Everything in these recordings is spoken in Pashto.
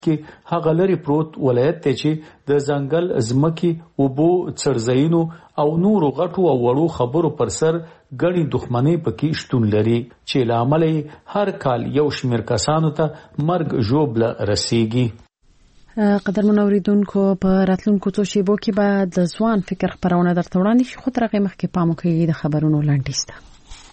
کې هغه لري پروت ولایت ته چې د ځنګل ځمکې اوبو څړځایونو او نورو غټو او وړو خبرو پر سر ګڼې دښمنۍ پکې شتون لري چې له امله هر کال یو شمېر کسانو ته مرګ ژوبله رسیږي. قدرمن اوریدونکو په راتلونکو څو شیبو کې به د ځوان فکر خبرونه درته وړاندې شي، خو تر هغې مخکې پام وکړئ د خبرونو لنډیز ته.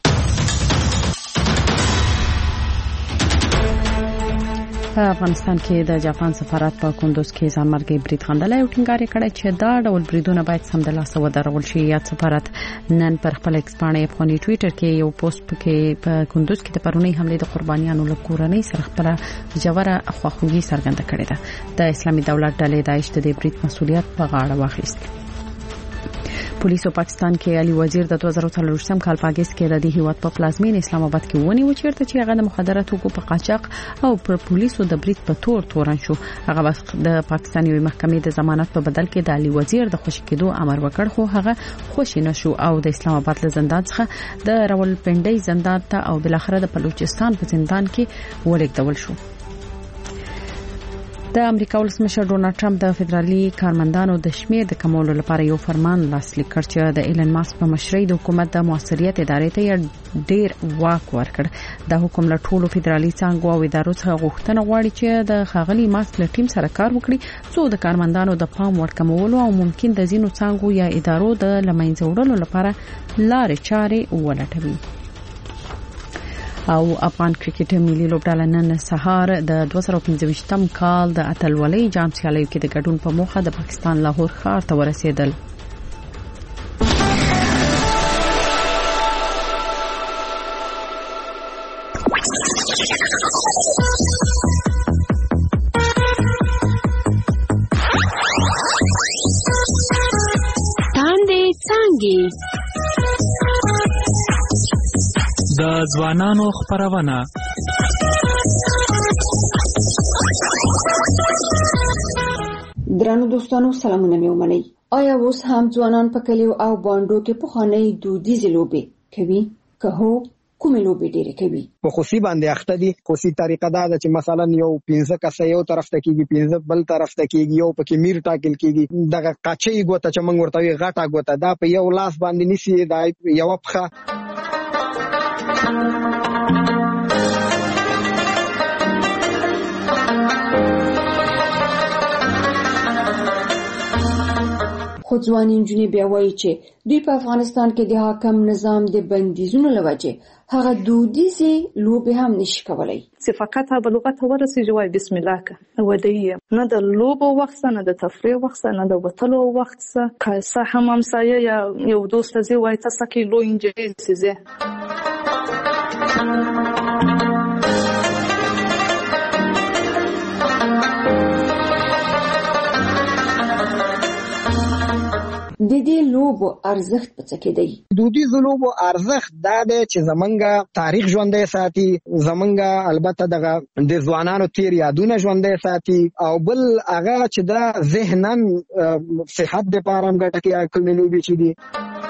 په افغانستان کې د جاپان سفارت په کندوز کې ځانمرګي برید غندلی او ټینګار یې کړی چې دا ډول بریدونه باید سمدلاسه ودرول شي. یاد سفارت نن پر خپل ایکس پاڼې افغاني ټویټر کې یو پوسټ کې په کندوز کې د پرونی حملې د قربانیانو له کورنۍ سره خپله ژوره خواخوږي څرګنده کړې ده. د اسلامي دولت ډلې داعش د دې برید مسؤلیت په غاړه واخیست. پولیسو پاکستان کې علي وزیر د 2023 کال په اگست کې د دې هیواد په پلازمین اسلام آباد کې ونیو چې هغه د مخدره توکو په قاچاق او پر پولیسو د برید په تورن شو. هغه وخت د پاکستان یوې محکمې د ضمانت په بدل کې د علي وزیر د خوشی کېدو امر وکړ، خو هغه خوشی نشو او د اسلام آباد له زندان څخه د راولپنډي زندان ته او بل اخر د بلوچستان په زندان کې ولېږدول شو. د امریکا ولسمشر ډونالد ټرمپ د فدرالي کارمندانو د شمیر د کمولو لپاره یو فرمان لاسلیک کړ چې د ایلن ماسک په مشرۍ د حکومت د موثریت ادارې ته ډیر واک ورکړ. د حکومت له ټولو فدرالي څانګو او ادارو څخه غوښتنه غواړي چې د ښاغلي ماسک له ټیم سره کار وکړي څو د کارمندانو د پام وړ کمولو او ممکن د ځینو څانګو یا ادارو د لمنځه وړلو لپاره لارې چارې ولټوي. او افغان کرکټ ملي لوبډله نن سهار د 2025م کال د اتلولۍ جام سیالیو کې د ګډون په موخه د پاکستان لاهور ښار ته ورسېدل. تاندې څانګې د ځوانانو خبرونه. درنو دوستانو سلامونه مې ومنئ. آیا اوس هم ځوانان په کلیو او بانډو کې پخوانۍ دودیزې لوبې کوي؟ که هو کومې لوبې ډېرې کوي؟ په خوسي باندې اخته دي. خوسي طریقه دا ده چې مثلا یو 15 کسه یو طرف ته کېږي، 15 بل طرف ته کېږي، یو پکې میر ټاکل کېږي. دغه قاچۍ ګوته چې موږ ورته وایو غټه ګوته، دا په یو لاس باندې نیسي، دا یو پښه خو ځواني نجونې بیا وایي چې دوی په افغانستان کې د حاکم نظام د بندیزونو له وجې هغه دودیزې لوبې هم نشي کولی. چې فقط به لغت ورسېږي وایي بسم الله که ودی نه د لوبو وخت نه د تفریح وخت نه د وتلو وخت که څه هم همسایه یا یو دوست زی وایي تاسو کې لو انجوی سیزه. د دې لوبو ارزښت په څه کې دی؟ دودیزو لوبو ارزښت دا دی چې زمونږ تاریخ ژوندی ساتي، زمونږ البته دغه د ځوانانو تیر یادونه ژوندی ساتي، او بل هغه چې دا ذهناً صحت دپاره هم ګټه کوي کومې لوبې چې دي.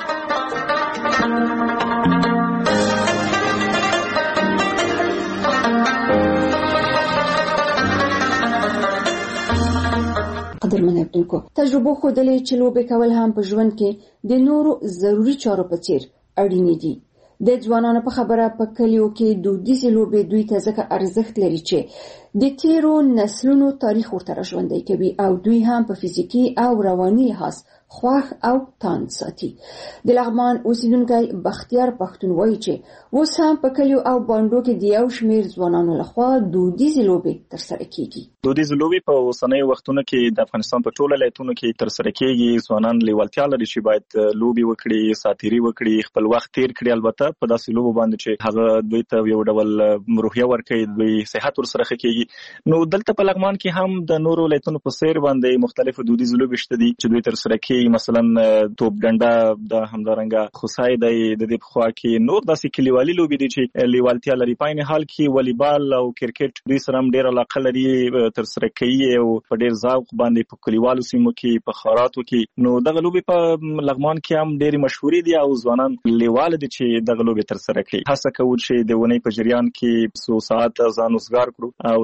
قدرمن اوریدونکو، تجربه ښودلې چې لوبې کول هم په ژوند کې د نورو ضروري چارو په څیر اړینې دي. د ځوانانو په خبره په کلیو کې دودیزې لوبې دوی ته ځکه ارزښت لري چې د تیرو نسلونو تاریخ ورته ژوندی کوي او دوی هم په فزیکي او رواني لحاظ خوښ او تاند ساتي. د لغمان اوسیدونکی بختیار پښتون وایي چې اوس هم په کلیو او بانډو کې د یو شمېر ځوانانو لخوا دودیزې لوبې ترسره کیږي. دودیزې لوبې په اوسنیو وختونو کې د افغانستان په ټولو ولایتونو کې ترسره کیږي. ځوانان لیوالتیا لري چې باید لوبې وکړي، ساتیري وکړي، خپل وخت تیر کړي. البته په داسې لوبو باندې چې هغه دوی ته یو ډول روحیه ورکوي، دوی صحت ورسره ښه کیږي. نو دلته په لغمان کې هم د نورو ولایتونو په څیر باندې مختلفو دودیزې لوبې شته دي چې دوی ترسره کوي. مثلا توپ ډنډه د همدارنګه خوسای دی، د دې په خوا کې نور داسې کلیوالي لوبې دي چې لیوالتیا لري. په عین حال کې والیبال او کرکټ دوی سره هم ډېره علاقه لري، ترسره کوي او په ډېر ذوق باندې په کلیوالو سیمو کې، په ښاراتو کې. نو دغه لوبې په لغمان کې هم ډېرې مشهورې دي او ځوانان لیواله دي چې دغه لوبې ترسره کړي. هڅه کوو چې د ونې په جریان کې څو ساعت ځان وزګار کړو او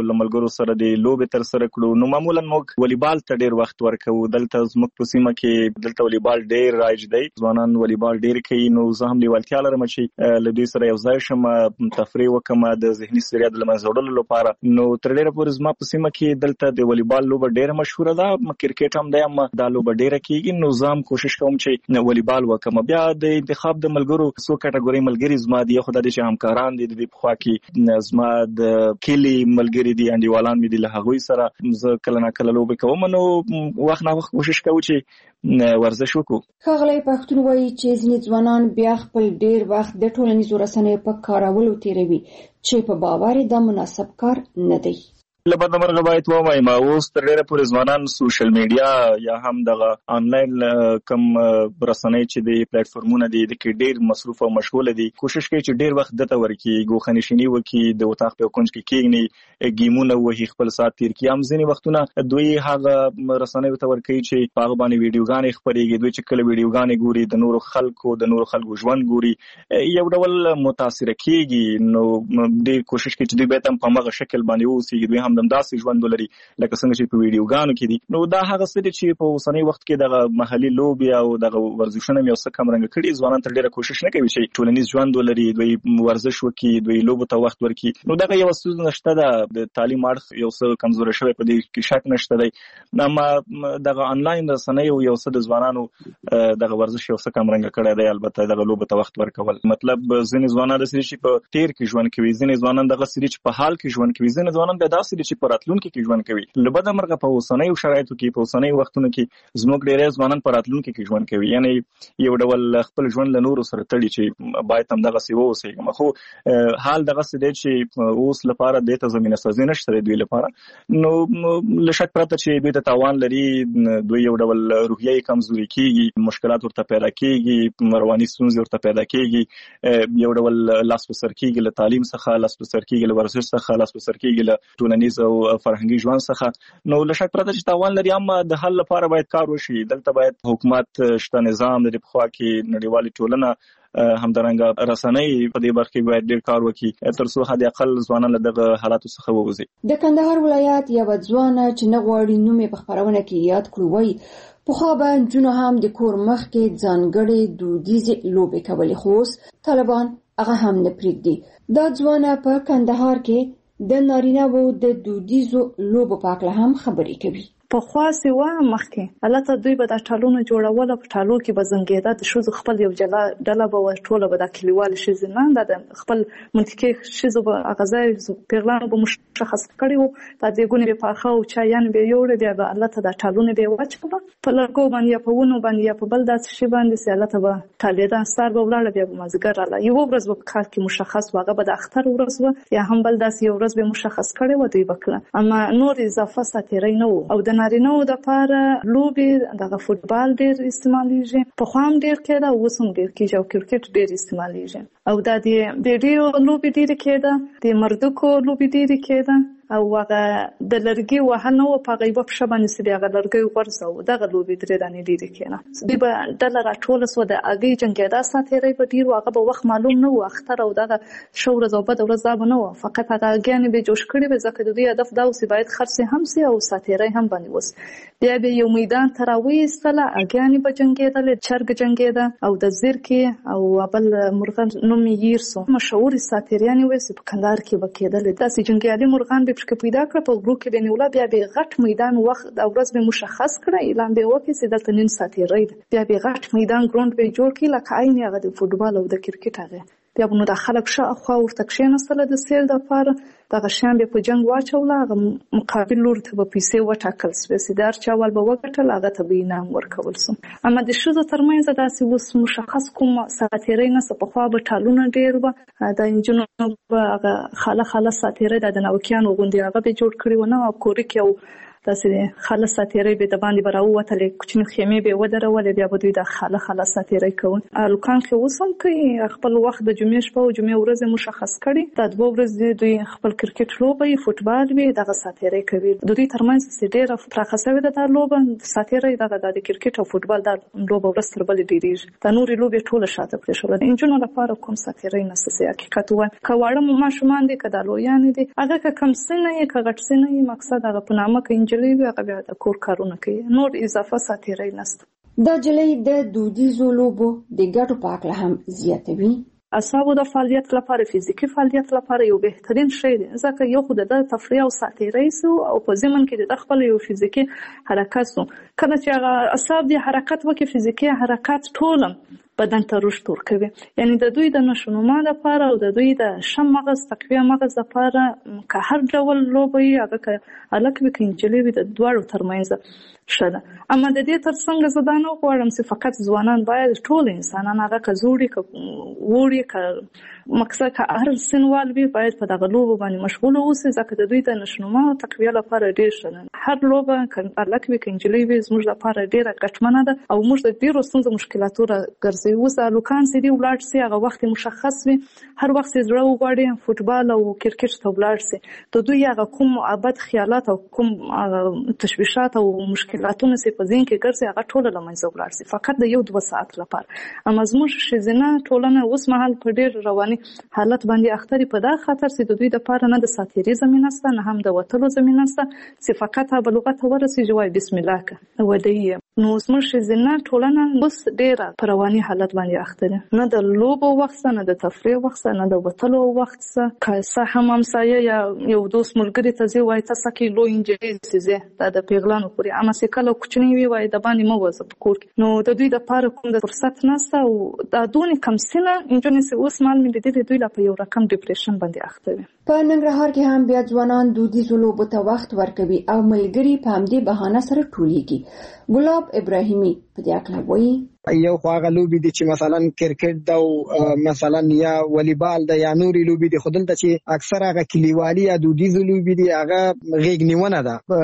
لملګرو سره د لوبې تر سره کړو. نو معمولا موږ والیبال ته ډیر وخت ورکو. دلته زموږ په سیمه کې دلته والیبال ډیر رایج دی، ځوانان والیبال ډیر کوي. نو زه هم لیوالتیا لرم چې له دوی سره یو ځای شم، تفریح وکم د ذهني ستړیا د منځه وړلو لپاره. نو تر ډیره پورې زما په سیمه کې دلته د والیبال لوبه ډیره مشهوره ده، کرکټ هم دی، هم دا لوبه ډیره کیږي. نو زه هم کوشش کوم چې والیبال وکم. بیا د انتخاب د ملګرو څو کټګوري ملګری زما دي، خو د دې همکاران دي د په خوا کې زما د کلی ملګری دي، انډیوالان مې دي، له هغوی سره زه کله نه کله لوبې کوم. نو وخت نه وخت کوشش کوم چې ورزش وکړو. ښاغلی پښتون وایي چې ځینې ځوانان بیا خپل ډیر وخت د ټولنیزو رسنیو په کارولو تیروي چې په باور د مناسب کار نه دی. لبد مرغه باید وایم اوس تر ډیره پورې ځوانان سوشل میډیا یا هم دغه آنلاین کم رسنۍ چې د پلیټ فارمونه دي د کې ډیر مصروف او مشغول دي. کوشش کوي چې ډیر وخت دته ورکی ګوخنشینی وکي، د وطاق په کونج کې کېږي گیمونه وهي، خپل سات تیر کی. هم ځینې وختونه دوی هغه رسنۍ ته ورکی چې په هغه باندې ویډیوګانې خپرېږي. دوی چې کله ویډیوګانې ګوري د نورو خلکو ژوند ګوري، یو ډول متاثر کېږي. نو ډیر کوشش کوي چې دوی به هم په هغه شکل باندې اوسي، دوی هم داسې ژوند ولري لکه څنګه چې په ویډیوګانو کې دي. نو دا هغه څه دي چې په اوسنی وخت کې دغه محلي لوبي او دغه ورزشونه یو څه کم رنګ کړي. ځوانان تر ډیره کوشش نه کوي چې ټولنیز ژوند ولري، دوی ورزش وکړي، دوی لوبو ته وخت ورکړي. نو دغه یو څه نشته ده، د تعلیم اړخ یو څه کمزوري شوی، په دې کې شک نشته دی. اما دغه آنلاین رسنۍ یو څه د ځوانانو دغه ورزش یو څه کم رنګ کړی دی. البته دغه لوبو ته وخت ورکول مطلب ځینې ځوانان د سړي چې په تیر کې ژوند کوي، ځینې ځوانان دغه سړي چې په حال کې ژوند کوي، ځینې ځوانان د داسې چې په راتلونکي کې ژوند کوي. لبد مرغه په اوسنۍ شرایطو کې، په اوسنۍ وختونو کې زموږ ډېر ځوانان په راتلونکي کې ژوند کوي. یعنی یو ډول خپل ژوند له نورو سره تړي چې باید هم دغه سی ووسي. خو حال دغه څه دی چې اوس لپاره د ته زمينه سازي نشته دوی لپاره. نو لشک پرته چې دوی ته تاوان لري، دوی یو ډول روحیه کمزوري کیږي، مشکلات ورته پیدا کیږي، رواني ستونزې ورته پیدا کیږي، یو ډول لاس په سر کیږي له تعلیم څخه، لاس په سر کیږي له ورزش څخه، لاس په سر کیږي له ټولنیز او فرهنګي ژوند څخه. نو لشک پرته چې تاوان لري، اما د حل لپاره باید کار وشي. دلته باید حکومت شته، نظام د په خوا کې نړیوالې ټولنه همدارنګه رسنۍ په دې برخه کې باید ډیر کار وکړي تر څو حد اقل ځوانان له دغه حالاتو څخه ووځي. د کندهار ولایت یو ځوان چې نه غواړي نوم په خبرونه کې یاد کړو وایي پخوا به نجونو هم د کور مخ کې ځانګړې دودیزې لوبې کولې، خو اوس طالبان هغه هم نه پرېږدي. دا ځوان په کندهار کې د نارینه وو د دودیزو لوبو په اړه هم خبرې کوي. په خاصه و مخکې البته دوی به د ټالونو جوړول، په ټالو کې به زنګیدا د شوز خپل یو جلا ډله به ټوله به د کلیوال شي نه د خپل منطقي شیزو به اغازای پیغلانو به مشخص کړي وو. د دې ګونې په اخو چایان به یوړ بیا به البته د ټالونو به واچوله په لګو باندې په ونو باندې په بل داس شي باندې سي البته به ټالیدا ستار به ولاړ بیا به مازګر رااله یو ورځ به کار کې مشخص واغه به د اختر ورځ و یا هم بل داس یو ورځ به مشخص کړي و دوی وکړه. اما نور اضافه ساتيري نه او د نارینه د پاره لوبي دغه فوتبال ډیر استعماليږي، په خوام ډیر کېده او وسم ډیر کېږي او کرکټ ډیر استعماليږي او د دې ویډیو لوبي ډیر کېده، د مردکو لوبي ډیر کېده او هغه د لرګي وهنه او په غیبه په شبانه سي هغه لرګي ورسو دغه لوبي درې دانې ډیر کېنه دی به ډلر ټول سو د اگي جنګیدا ساتيري په ډیر هغه به وخت معلوم نه و، اختر او دغه شور زوبد او زاب نه و، فقط هغه اگيان به جوش کړي به ځکه د دې هدف دا اوسې باید خرڅ هم سي او ساتيري هم باندې وس. بیا به یو میدان تراوي استله اگيان به جنګیدل، چرګ جنګیدا او د زیرکي او بل مرغان نوم یېرسو مشهور ساتيريان وې په کندهار کې وکیدل. داسې جنګیالي مرغان به پیدا کړ په ګروپ کې بنولا بیا به غټ میدان وخت او ورځ به مشخص کړی اعلان به وکړي چې دلته نن ساتيري بیا به غټ میدان ګراوند به جوړ کړي لکه عین هغه د فوتبال او د کرکټ هغه بیا نو د خلک شاوخوا ورته کښېناستل د سیل د پاره دغه شان به په جنگ واچوله، هغه مقابل لور ته به پیسې وټاکل سوې دار چاول به وګټل هغه ته به انعام ورکول سو. اما د شذو ترمنځ داسې وس مشخص کوم ساتيري نه په خوا به ټالونه ډیر و د انجنونو هغه خاله ساتيري د نوکیانو غوندي هغه به جوړ کړی و نه او کوري کې او تاسې خاله ساتیري به د باندې براووتلې کوچني خیمې به ودرولې بیا به دوی د خاله ساتیري کوي. الکان کې وسم کوي خپل وخت د جمعې شپه او جمعې ورځ مشخص کړي. د دوه ورځې دوی خپل کرکټ لوبي فوتبال وي دغه ساتیري کوي. د دوی ترمنځ ډېره پراخه شوې ده د لوبه ساتیري دغه د کرکټ او فوتبال د لوبه ورځ تر بلې ډېریږي. د نورې لوبې ټوله شاته پرې شول. د انجونو لپاره کوم ساتیري نسسي حقیقت وای کواړه ماشومان دي کدا لویان دي هغه که کم سنه یې که غټ سنه یې مقصد هغه په نامه کې انجلي وي هغه بیا د کور کارونه کوي نور اضافه ساتیري نشته. دا جلۍ د دودیزو لوبو د ګټو په اړه هم زیاتوي. اعصابو د فعالیت لپاره فزیکی فعالیت لپاره یو بهترین شی دی ځکه یو خو د تفریح او ساتیري سو او په ضمن کې د خپل یو فزیکی حرکت سو کله چې هغه اعصاب دی حرکت وکړي فزیکی حرکت ټولم بدن ته رشد ورکوي. یعنی د دوی د نشونما لپاره او د دوی د شم مغز تقویه مغز لپاره که هر ډول لوبي هغه که الک وي که انجلي وي د دواړو ترمنځ ښه ده. اما د دې ترڅنګ زه دا نه غواړم چې فقط ځوانان باید ټول انسانان هغه که زوړي که وړي که مقصد که هر سنوال وي باید په دغه لوبو باندې مشغول اوسي ځکه د دوی د نشونما او تقویه لپاره ډېر ښه ده. هر لوبه که الک وي که انجلي وي زموږ لپاره ډېره ګټمنه ده او موږ د ډېرو ستونزو مشکلاتو راګرځي. اوس الوکان سي دی ولاړ سي هغه وخت مشخص وي هر وخت زړه وغواړي فوتبال او کرکټ ته ولاړ سي د دوی هغه کوم ابد خیالات او کوم تشویشات او مشکلاتونه سي په ذهن کې ګرځي هغه ټول له منځه ولاړ سي فقط د 1-2 ساعت لپاره. اما زموږ شزنه ټولنه اوس مهال په ډېر رواني حالت باندې اختري په دا خاطر سي د دوی لپاره نه د ساتيري زمينه سته نه هم د وتلو زمينه سته سي فقط په لغت ورسي جوای بسم الله کا ودی نو زموږ شزنه ټولنه اوس ډېر په رواني حالت باندې اخته نه د لوبو وخت نه د تفریح وخت نه د وتلو وخت که څه هم همسایه یا یو دوست ملګری ته زی وای تاسو کې لو انجلي سي د پیغلانو پورې اما چې کله کوچنی وي وای د باندې مو وځ په کور نو د دوی د پاره کوم د فرصت نشته او د دونې کم سینه انجونې سي اوس مال مې د دوی لپاره یو رقم ډیپریشن باندې اخته وي. په ننګرهار کې هم بیا ځوانان دودیزو لوبو ته وخت ورکوي او ملګری په همدې بهانه سره ټولیږي. ګلاب ابراهیمي په دې اړه وایي یو خواغه لوبي دي چې مثلا کرکټ دا او مثلا یا والیبال دا یا نوري لوبي دي خودلته چې اکثر هغه کلیوالي یا دودیزو لوبي دي هغه غېګنیونه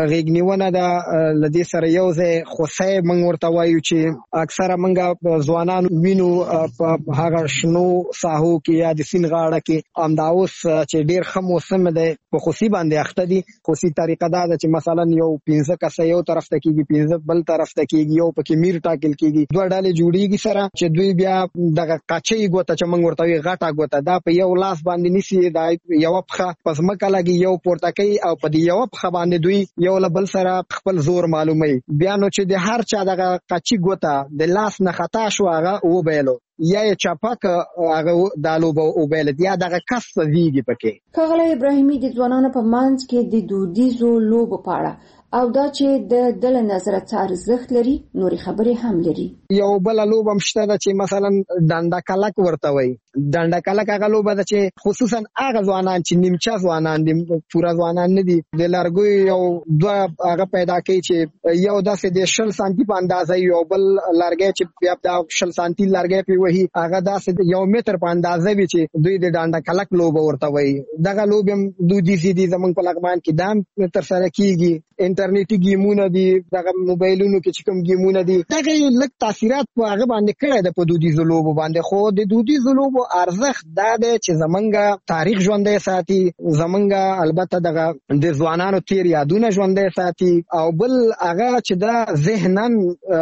ده لدې سره یو ځای خوسه منګ ورته وایو چې اکثر منګه ځوانان وینو په هغه شنو ساحو کې یا د سین غاړه کې امداوس چې ډیر ښه موسم دی په خوسي باندې اخته دي. خوسي طریقه دا چې مثلا یو 15 کسه یو طرف ته کېږي 15 بل طرف ته کېږي یو پکې میر ټاکل کېږي دوه ډلې جوړیږي سره چې دوی بیا دغه قاچي ګوته چې موږ ورته وی غټه ګوته دا په یو لاس باندې نسی دا یو پخه پس مکه لګي یو پورته کوي او په دې یو پخه باندې دوی یو لبل سره خپل زور معلومي بیا نو چې د هر چا دغه قاچي ګوته د لاس نه خطا شو هغه و بیلو یا چاپک هغه دالو او بیل یا دغه کس ویږي پکې. کاغله ابراهیمي د ځوانانو په منځ کې د دودیزو لوبو په اړه او دا چې د دل نظر څار ارزښت لري نوري خبرې هم لري. یو بل لوب هم شته چې مثلا ډنډا کلک ورته وي. ډنډا کلک هغه لوب ده چې خصوصا هغه ځوانان چې نیمچا ځوانان دي پورا ځوانان نه دي د لارګوي یو دوه هغه پیدا کوي چې یو داسې د 60 سانتي په اندازه یو بل لارګي چې بیا د 60 سانتي لارګي په وਹੀ هغه داسې یو متر په اندازه وي چې دوی د ډنډا کلک لوب ورته وي. دغه لوب هم دودیزي دي زمونږ په لغمان کې دام تر سره کیږي. انټرنیټي گیمونه دي دغه موبایلونو کې چې کوم گیمونه دي دغه لږ تاثیرات په هغه باندې کړی د په دودیزو لوبو باندې خو د دودیزو لوبو ارزښت دا دی چې زمونږ تاریخ ژوندی ساتي زمونږ البته دغه د ځوانانو تیر یادونه ژوندی ساتي او بل هغه چې دا ذهنن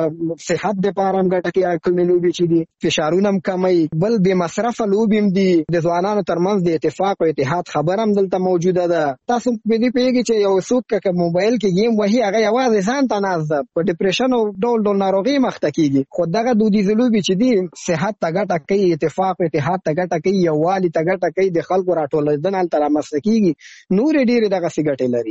صحت لپاره هم ګټه کوي کومې لوبې چې دي فشارونه هم کموي بل بې مصرفه لوبې هم دي د ځوانانو ترمنځ د اتفاق او اتحاد خبره هم دلته موجوده ده. تاسو په دې پیږي چې یو څوک که موبایل کې گیم وهي هغه یوازې ځان ته ناز ده په ډیپریشن او ډول ناروغي مخته کیږي خو دغه دودیزه لوبې چې دي صحت ته ګټه کوي اتفاق اتحاد ته ګټه کوي یووالي ته ګټه کوي د خلکو راټولېدنه تر رامنځته کیږي نور ډېرې دغه څه ګټې لري.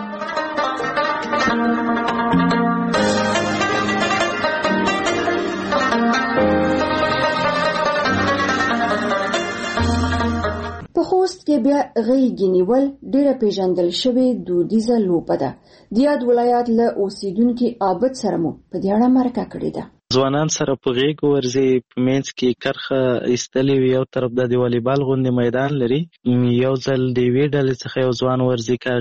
په خوست کې بیا غېږ نیول ډېره پیژندل شوې دودیزه لوبه ده. د یاد ولایت له اوسیدونکو عابد سره مو په دې اړه مرکه کړې ده. ځوانان سره په غېږ ورځي، په منځ کې کرخه ایستلې وي، یو طرف د والیبال غوندې میدان لري، یو ځل د یوې ډلې څخه یو ځوان ورځي، که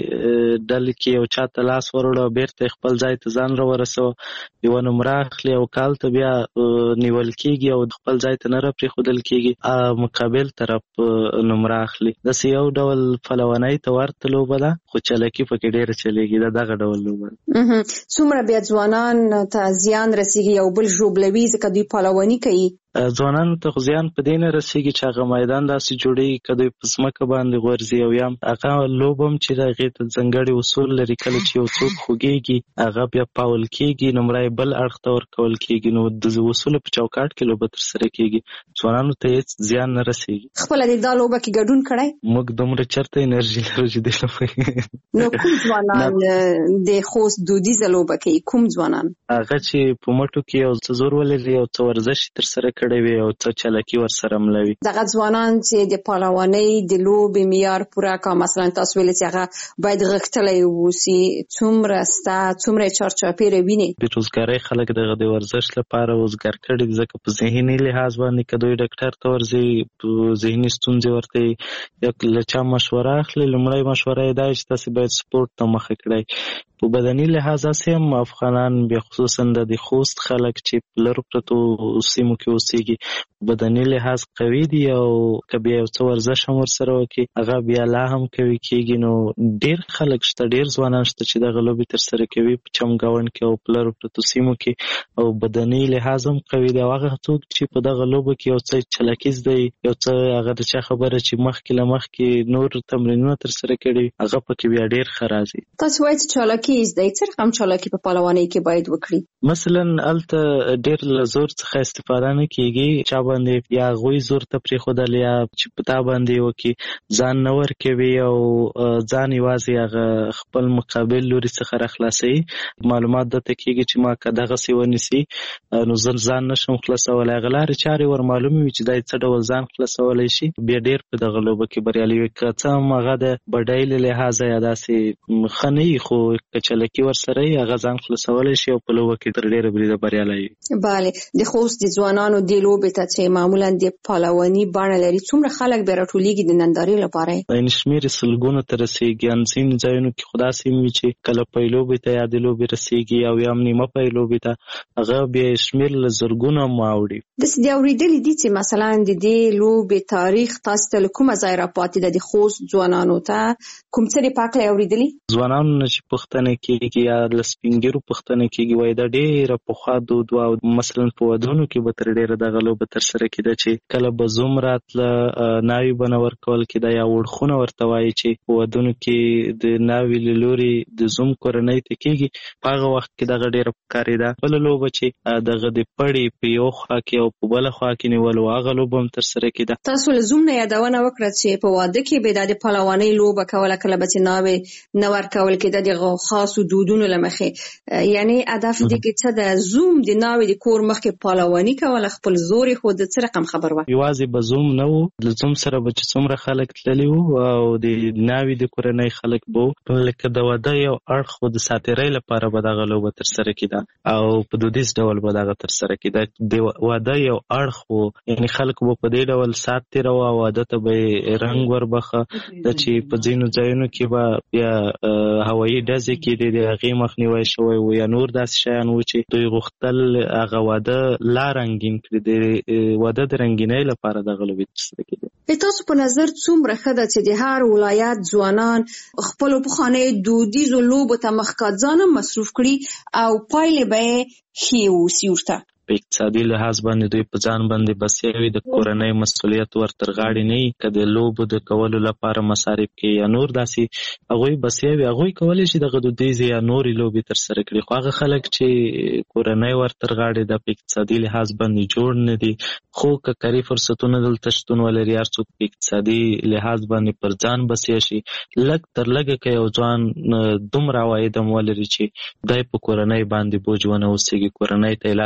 هغې ډلې کې یو چا ته لاس وروړ او بیرته خپل ځای ته ځان راورسوه، یوه نمره اخلي او کال ته بیا نیول کېږي او خپل ځای ته نه راپرېښودل کېږي، مقابل طرف نمره اخلي. داسې یو ډول پلوانۍ ته ورته لوبه ده، خو چلکي پکې ډېره چلېږي. دغه ډول لوبه ده. څومره بیا ځوانان ته زیان رسېږي او بل ژوبلوي ځکه دوی پلواني کوي؟ ځوانانو ته زیان په دې نه رسېږي چې هغه میدان داسې جوړېږي که دوی په ځمکه باندې غورځي، او یا هغه لوبه هم چې د هغې ته ځانګړي اصول لري. کله چې یو څوک خوږېږي هغه بیا پاول کېږي، نمره یې بل اړخ ته ورکول کېږي، نو د اصولو په چوکاټ کې لوبه ترسره کېږي. ځوانانو ته هېڅ زیان نه رسېږي. خپله دې دا لوبه کې ګډون کړی؟ موږ دومره چېرته انرژي لرو چې دې لوبه نو کوم ځوانان د خوست دودیزه لوبه کوي؟ کوم ځوانان؟ هغه چې په مټو کې یو څه زور ولري، یو څه ورزش ترسره کړی وي او څه چلکي ورسره ملوي. دغه ځوانان چې د پهلوانۍ د لوبې معیار پوره کا، مثلا تاسو ویل چې هغه باید غښتلی واوسي، څومره سته، څومره چارچاپېره ویني؟ د روزګارۍ خلک دغه د ورزش لپاره روزګار کړي دي، ځکه په ذهني لحاظ باندې که دوی ډاکټر ته ورځي، ذهني ستونزې ورته یا له چا مشوره اخلي، لومړی مشوره یې دا چې تاسې باید سپورټ ته مخه کړئ. په بدني لحاظ هسې هم افغانان بیا خصوصا د خوست خلک چې په لرو پرتو سیمو کې اوسېږي په بدني لحاظ قوي دي، او که بیا یو څه ورزش هم ورسره وکړي هغه بیا لا هم قوي کېږي. نو ډېر خلک شته، ډېر ځوانان شته چې دغه لوبې ترسره کوي په چمګاونډ کې او په لرو پرتو سیمو کې، او بدني لحاظ هم قوي دي. او هغه څوک چې په دغه لوبه کې یو څه چلکیز دی، یو څه هغه د چا خبره چې مخکې له مخکې نور تمرینونه ترسره کړي، هغه پکې بیا ډېر ښه راځي. تاسو وایئ چې چالاکي زده، څه رقم چالاکي په پهلوانۍ کې باید وکړي؟ مثلا هلته ډېر له زور څخه استفاده نه کېږي، چا باندې یا هغوی زور ته پرېښودل یا چې په تا باندې وکړي، ځان نه ورکوي او ځان یوازې هغه خپل مقابل لوري څخه راخلاصوي. معلومات درته کېږي چې ما که دغسې ونیسي نو زه ځان نشم خلاصولی. هغه لارې چارې ور معلومې وي چې دا څه ډول ځان خلاصولی شي، بیا ډېر په دغه لوبه کې بریالي وي. که څه هم هغه د بډای له لحاظه یا داسې ښه نه وي، خو که چلکي ورسره وي هغه ځان خلاصولی شي او په لوبه کې تر ډېره بریده بریالی وي. بله، د خوست د ځوانانو دې لوبې ته چې معمولا د پهلواني بڼه لري، څومره خلک بیا راټولېږي د نندارې لپاره؟ یعنې شمېر یې سلګونو ته رسېږي. ان ځینې ځایونو کې خو داسې وي چې کله پی لوبې ته یا د لوبې رسېږي او یا هم نیمه پی لوبې ته، هغه بیا یې شمېر له زرګونو هم واوړي. داسې دې اورېدلي دي چې مثلا د دې لوبې تاریخ تاسو ته له کومه ځای راپاتې ده؟ د خوست ځوانانو ته کوم څه دې په هکله یې اورېدلي؟ ځوانانو نه چې پوښتنه کېږي یا له سپین ږیرو پوښتنه کېږي، وایي دا ډېره پخوا دود وه، او مثلا په ودونو کې به تر ډېره دغه لوبه ترسره کېده چې کله به زوم راتله، ناوې به نه ورکول کېده، یا وړخونه ورته وایي چې په ودونو کې د ناوې له لورې د زوم کورنۍ ته کېږي. په هغه وخت کې دغه ډېره پکارېده. بله لوبه چې دغه د پړې په یو خوا کې او په بله خوا کې نیول، هغه لوبه هم ترسره کېده. تاسو له زوم نه یادونه وکړه چې په واده کې به د پهلوانۍ لوبه کوله، کله به چې ناوې نه ورکول کېده د خاصو دودونو له مخې. یعنی هدف دې کې څه ده؟ زوم د ناوې د کور مخکې پهلواني کوله، خپل زور یې ښوده، څه رقم خبر وه؟ یوازې به زوم نه و، له زوم سره به چې څومره خلک تللي وو او د ناوې د کورنۍ خلک به وو، لکه د واده یو اړخ و د ساتیرۍ لپاره به دغه لوبه ترسره کېده او په دودیز ډول به دغه ترسره کېده. د واده یو اړخ و، یعنې خلک به په دې ډول سات تېروه او واده ته به یې رنګ وربخه. د چې په ځینو ځایونو کې به بیا هوایي ډزې کېدې، د هغې مخنیوی شوی و، یا نور داسې شیان و چې دوی غوښتل هغه واده لا رنګین کړي. د واده د رنګینۍ لپاره دغه لوبې ترسره کېدې. تاسو په نظر څومره ښه ده چې د هر ولایت ځوانان خپلو پخوانیو دودیزو لوبو ته مخکې ځان مصروف کړي او پایلې به یې ښې واوسي ورته؟ په اقتصادي لحاظ باندې دوی په ځان باندې بسیا وي، د کورنۍ مسؤلیت ورتر غاړې نه وي، که د لوبو د کولو لپاره مصارف کوي یا نور داسې هغوی بسیا وي، هغوی کولی شي دغه دودیزې یا نورې لوبې ترسره کړي. خو هغه خلک چې کورنۍ ورتر غاړې ده په اقتصادي لحاظ باندې جوړ نه دي، خو که کاري فرصتونه دلته شتون ولري، هر څوک په اقتصادي لحاظ باندې پر ځان بسیا شي، لږ تر لږه که یو ځوان دومره عواید هم ولري چې دی په کورنۍ باندې بوج ونه اوسېږي، کورنۍ ته یې لاس نه وي نیولی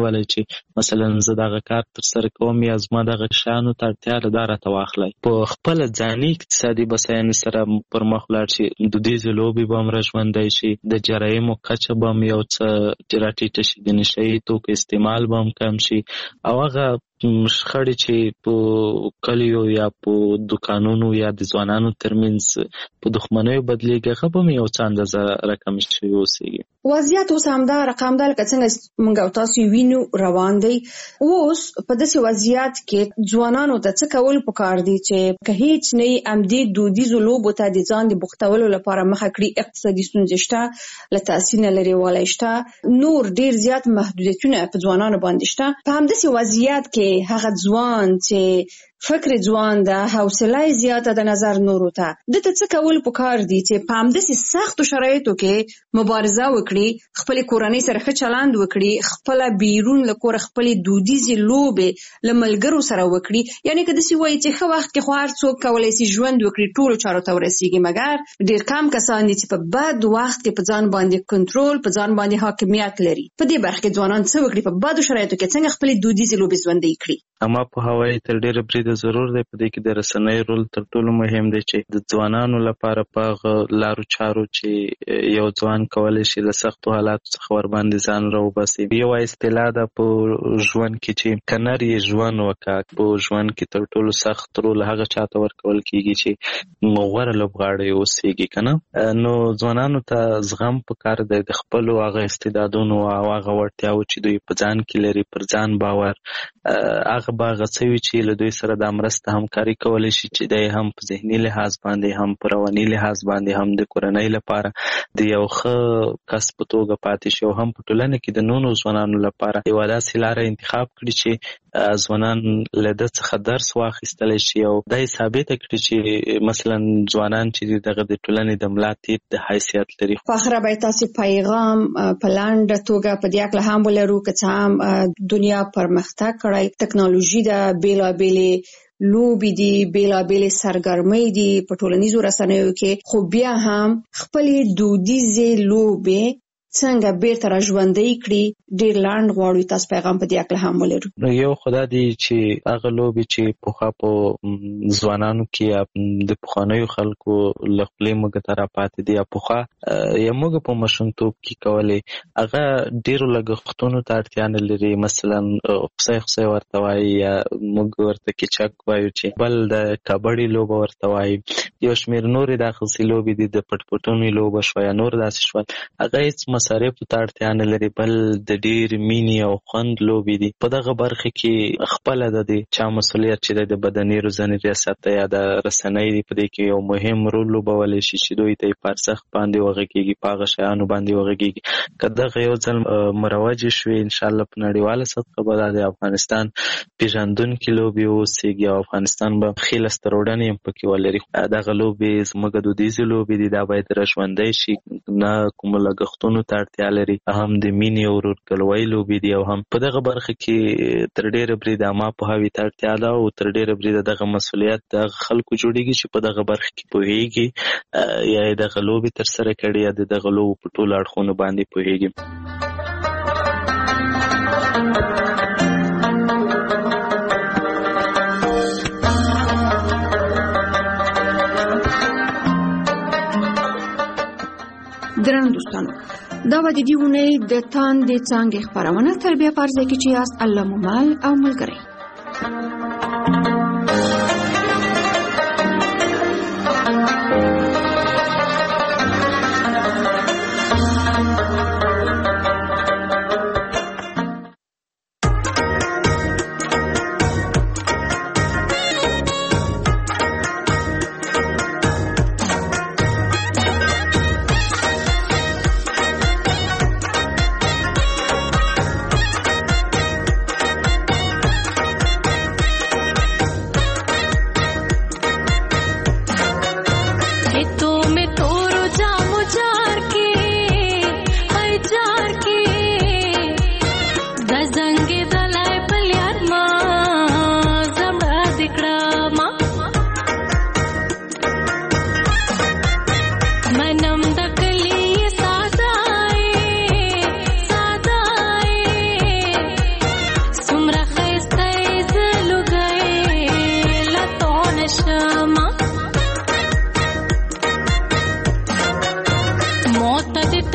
کولای چې مثلا زه دغه کار تر سره کوم یا زما دغه شیانو ته اړتیا ده دا راته واخلئ. په خپله ځاني اقتصادي بسیاینې سره پر مخ ولاړ شي، دودیزې لوبې به هم راژوندی شي، د جرایمو کچه به هم یو څه راټیټه شي، د نشهیي توکو استعمال به هم کم شي، او هغه شخړې چې په کلیو یا په دوکانونو یا د ځوانانو ترمنځ په دښمنیو بدلیږي هغه به هم یو څه اندازه راکمې شوي اوسېږي. وضعیت اوس همدا رقم ده لکه څنګه موږ او تاسو وینو روان دی. اوس په داسې وضعیت کې ځوانانو ته څه کول پکار دي چې که هیڅ نه همدې دودیزو لوبو ته د ځان د بوختولو لپاره مخه کړي، اقتصادي ستونزې شته، له تحصیل نه لرې والی شته، نور ډیر زیات محدودیتونه په ځوانانو باندې شته. په همداسې وضعیت کې هغه ځوان چې فکر ځوان ده، حوصله زیاته د نظر نورو ته، دته څه کول پکار دي چې په همداسې سختو شرایطو کې مبارزه وکړي، خپل کورنۍ سره ښه چلند وکړي، خپل بیرون له کوره خپل دودیزې لوبې له ملګرو سره وکړي. یعنی که داسې وایي چې ښه وخت کې خو هر څوک کولی شي ژوند وکړي، ټولو چارو ته ورسیږي، مګر ډیر کم کسان دي چې په بد وخت کې په ځان باندې کنټرول، په ځان باندې حاکمیت لري. په دې برخه کې ځوانان څه وکړي، په بدو شرایطو کې څنګه خپل دودیزې لوبې ژوندۍ کړي؟ اما په هوایي تر ډیره بریده ضرور دی. په دې کې د رسنۍ رول تر ټولو مهم دی چې د ځوانانو لپاره په لارو چارو چې یو ځوان کولی شي له سختو حالاتو څخه ورباندې ځان راوباسي. یو اصطلاح ده په ژوند کې چې که نر یې ژوند وکړه، په ژوند کې تر ټولو سخت رول هغه چاته ورکول کېږي چې غوره لوبغاړی اوسېږي که نه. نو ځوانانو ته زغم پکار دی د خپلو هغه استعدادونو او هغه وړتیاو چې دوی په ځان کې لري، پر ځان باور، هغه به هغه څه وي چې له دوی سره دا مرسته همکاري کولی شي چې دی هم په ذهني لحاظ باندې، هم په رواني لحاظ باندې، هم د کورنۍ لپاره د یو ښه کس په توګه پاتې شي، او هم په ټولنه کې د نورو ځوانانو لپاره یوه داسې لاره انتخاب کړي چې ځوانان له ده څخه درس واخیستلی شي او دا یې ثابته کړي چې مثلا ځوانان چې دغه د ټولنې د ملا تیر د حیثیت لري. په آخره باید تاسې پیغام په لنډه توګه په دې هکله هم ولرو که څه هم دنیا پرمختګ کړی، ټکنالوژي ده، بېلابېلې لوبې دي، بېلابېلې سرګرمۍ دي په ټولنیزو رسنیو کې، خو بیا هم خپلې دودیزې لوبې څنګه بیرته را ژوندۍ کړي. ډېر لنډ غواړو تاسو پیغام په دې هکله هم ولرو. نو یو خدا دی چې هغه لوبې چې پخوا په ځوانانو کې د پخوانیو خلکو له خولې موږ ته راپاتې دي، یا پخوا یا موږ په ماشومتوب کې کولې، هغه ډېرو لګښتونو ته اړتیا نه لري. مثلا خصی ورته وایي، یا موږ ورته کیچک وایو، چې بل د کبډي لوبه ورته وایي، یو شمېر نورې داسې لوبې دي، د پټ پټونې لوبه شوه یا نور داسې شول، هغه هېڅ مصارفو ته اړتیا نه لري، بل د ډېر مینې او خوند لوبې دي. په دغه برخه کې خپله د چا مسؤلیت چې د بدني روزنې ریاست یا د رسنۍ دی، په دې کې یو مهم رول لوبولی شي چې دوی ته یې په ارزښت باندې وغږېږي، په هغه شیانو باندې وغږېږي. که دغه یو ځل مروجې شوې، انشاءالله په نړیواله سطحه به د افغانستان پېژندونکي لوبې اوسېږي او افغانستان به ښې لاسته راوړنې هم پکې ولري. دغه لوبې زموږ دودیزې لوبې دي، دا باید راژوندی شي، نه کومو لګښتونو ته اړتیا لري، هم د مینې او ورورګلوۍ لوبې دي، او هم په دغه برخه کې تر ډېره بریده عامه پوهاوي ته اړتیا ده، او تر ډېره بریده دغه مسؤلیت د هغه خلکو جوړېږي چې په دغه برخه کې پوهېږي، یا یې دغه لوبې ترسره کړي، یا د دغه لوبو په ټولو اړخونو باندې پوهېږي. درنو دوستانو، دا و د دې اونۍ د تاندې څانګې خپرونه تر بیا په ارزه کې چې یاست الله مو مل او ملګری.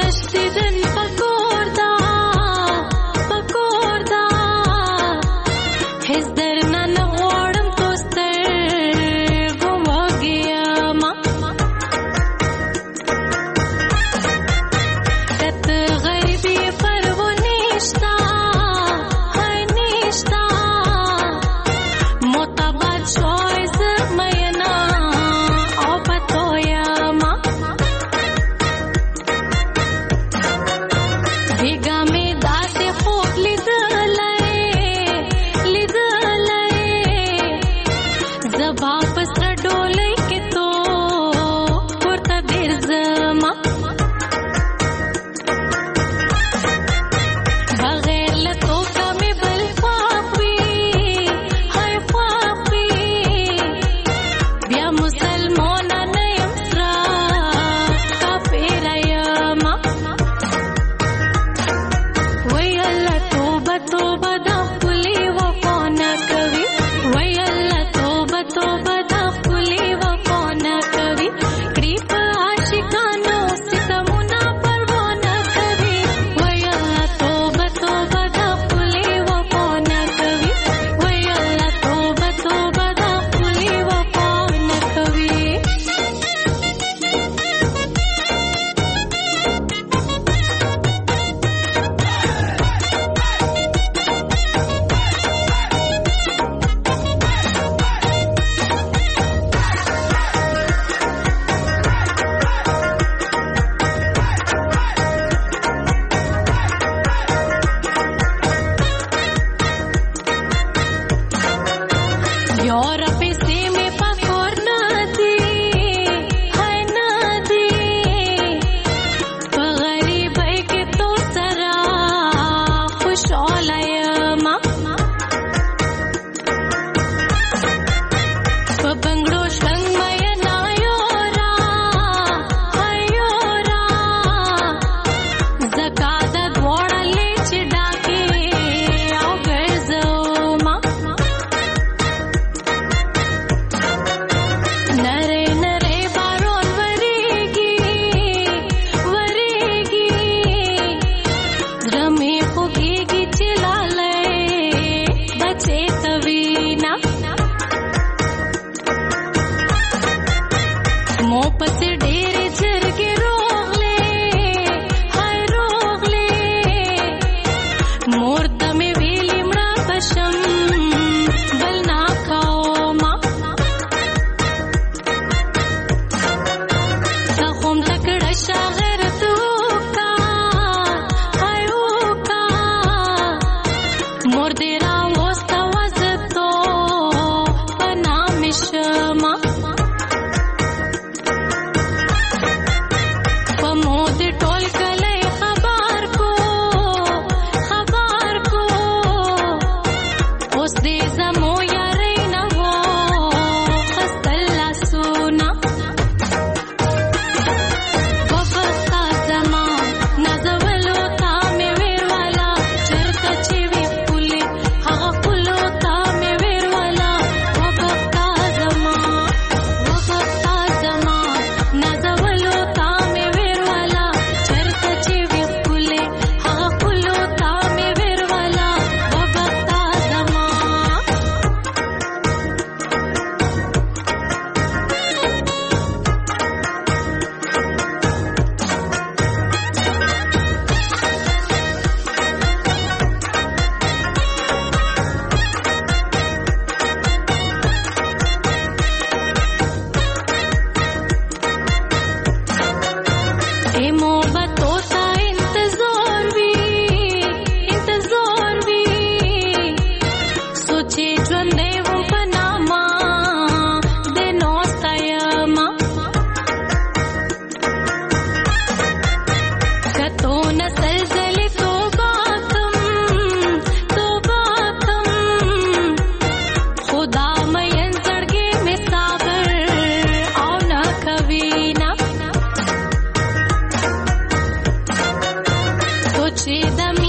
She